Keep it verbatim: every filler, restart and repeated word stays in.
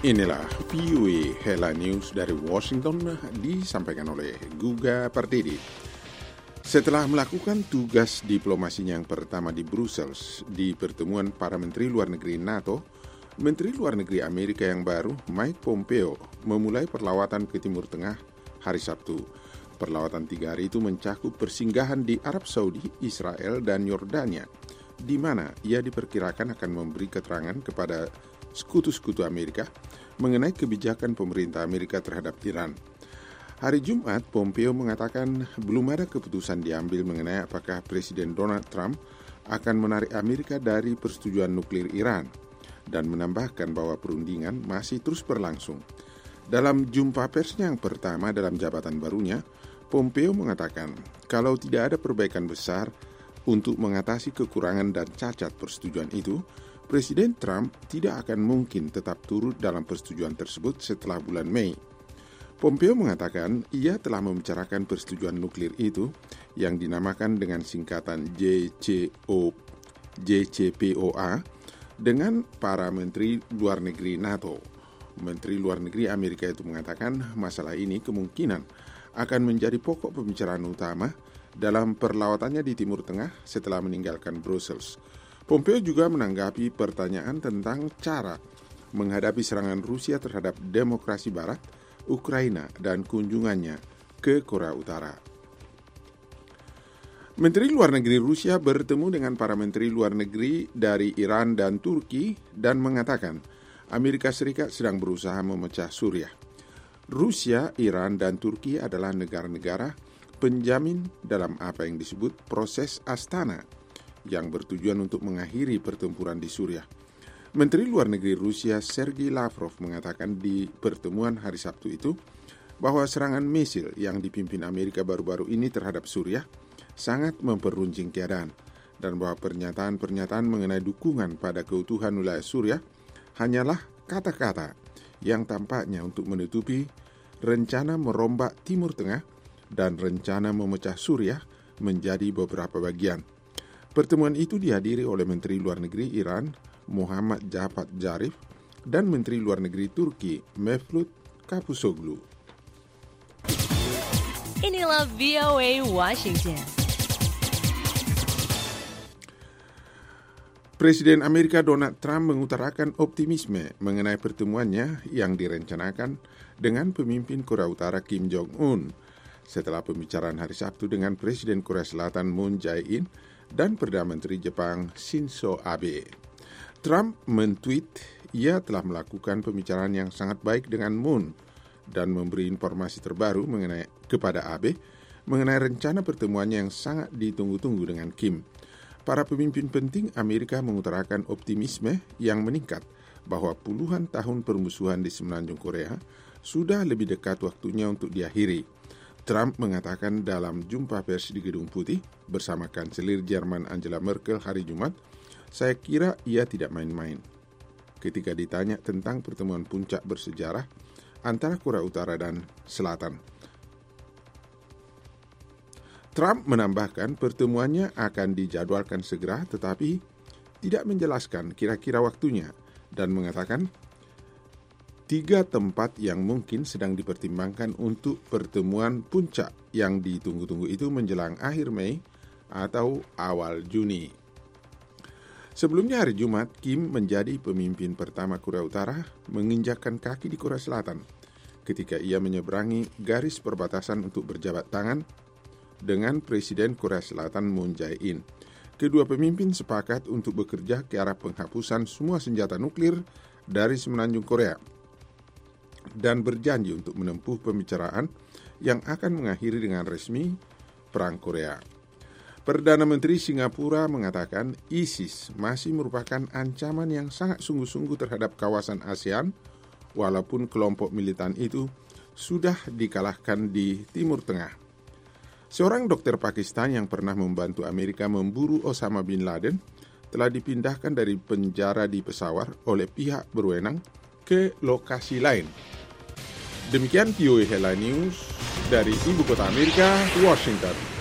Inilah V O A Headline News dari Washington disampaikan oleh Guga Pardede. Setelah melakukan tugas diplomasinya yang pertama di Brussels di pertemuan para Menteri Luar Negeri NATO, Menteri Luar Negeri Amerika yang baru, Mike Pompeo, memulai perlawatan ke Timur Tengah hari Sabtu. Perlawatan tiga hari itu mencakup persinggahan di Arab Saudi, Israel, dan Yordania, di mana ia diperkirakan akan memberi keterangan kepada sekutu-sekutu Amerika mengenai kebijakan pemerintah Amerika terhadap Iran. Hari Jumat, Pompeo mengatakan belum ada keputusan diambil mengenai apakah Presiden Donald Trump akan menarik Amerika dari persetujuan nuklir Iran dan menambahkan bahwa perundingan masih terus berlangsung. Dalam jumpa persnya yang pertama dalam jabatan barunya, Pompeo mengatakan kalau tidak ada perbaikan besar untuk mengatasi kekurangan dan cacat persetujuan itu, Presiden Trump tidak akan mungkin tetap turut dalam persetujuan tersebut setelah bulan Mei. Pompeo mengatakan ia telah membicarakan persetujuan nuklir itu yang dinamakan dengan singkatan J C P O A dengan para Menteri Luar Negeri NATO. Menteri Luar Negeri Amerika itu mengatakan masalah ini kemungkinan akan menjadi pokok pembicaraan utama dalam perlawatannya di Timur Tengah setelah meninggalkan Brussels. Pompeo juga menanggapi pertanyaan tentang cara menghadapi serangan Rusia terhadap demokrasi Barat, Ukraina, dan kunjungannya ke Korea Utara. Menteri Luar Negeri Rusia bertemu dengan para Menteri Luar Negeri dari Iran dan Turki dan mengatakan Amerika Serikat sedang berusaha memecah Suriah. Rusia, Iran, dan Turki adalah negara-negara penjamin dalam apa yang disebut proses Astana, yang bertujuan untuk mengakhiri pertempuran di Suriah. Menteri Luar Negeri Rusia Sergei Lavrov mengatakan di pertemuan hari Sabtu itu bahwa serangan misil yang dipimpin Amerika baru-baru ini terhadap Suriah sangat memperuncing keadaan dan bahwa pernyataan-pernyataan mengenai dukungan pada keutuhan wilayah Suriah hanyalah kata-kata yang tampaknya untuk menutupi rencana merombak Timur Tengah dan rencana memecah Suriah menjadi beberapa bagian. Pertemuan itu dihadiri oleh Menteri Luar Negeri Iran, Muhammad Javad Zarif, dan Menteri Luar Negeri Turki, Mevlut Cavusoglu. Inilah V O A Washington. Presiden Amerika Donald Trump mengutarakan optimisme mengenai pertemuannya yang direncanakan dengan pemimpin Korea Utara Kim Jong-un setelah pembicaraan hari Sabtu dengan Presiden Korea Selatan Moon Jae-in dan Perdana Menteri Jepang Shinzo Abe. Trump men-tweet ia telah melakukan pembicaraan yang sangat baik dengan Moon dan memberi informasi terbaru mengenai kepada Abe mengenai rencana pertemuannya yang sangat ditunggu-tunggu dengan Kim. Para pemimpin penting Amerika mengutarakan optimisme yang meningkat bahwa puluhan tahun permusuhan di semenanjung Korea sudah lebih dekat waktunya untuk diakhiri. Trump mengatakan dalam jumpa pers di Gedung Putih bersama Kanselir Jerman Angela Merkel hari Jumat, saya kira ia tidak main-main. Ketika ditanya tentang pertemuan puncak bersejarah antara Korea Utara dan Selatan, Trump menambahkan pertemuannya akan dijadwalkan segera tetapi tidak menjelaskan kira-kira waktunya dan mengatakan tiga tempat yang mungkin sedang dipertimbangkan untuk pertemuan puncak yang ditunggu-tunggu itu menjelang akhir Mei atau awal Juni. Sebelumnya hari Jumat, Kim menjadi pemimpin pertama Korea Utara menginjakkan kaki di Korea Selatan ketika ia menyeberangi garis perbatasan untuk berjabat tangan dengan Presiden Korea Selatan Moon Jae-in. Kedua pemimpin sepakat untuk bekerja ke arah penghapusan semua senjata nuklir dari semenanjung Korea dan berjanji untuk menempuh pembicaraan yang akan mengakhiri dengan resmi Perang Korea. Perdana Menteri Singapura mengatakan ISIS masih merupakan ancaman yang sangat sungguh-sungguh terhadap kawasan ASEAN, walaupun kelompok militan itu sudah dikalahkan di Timur Tengah. Seorang dokter Pakistan yang pernah membantu Amerika memburu Osama bin Laden telah dipindahkan dari penjara di Peshawar oleh pihak berwenang ke lokasi lain. Demikian V O A Headline News dari Ibu Kota Amerika, Washington.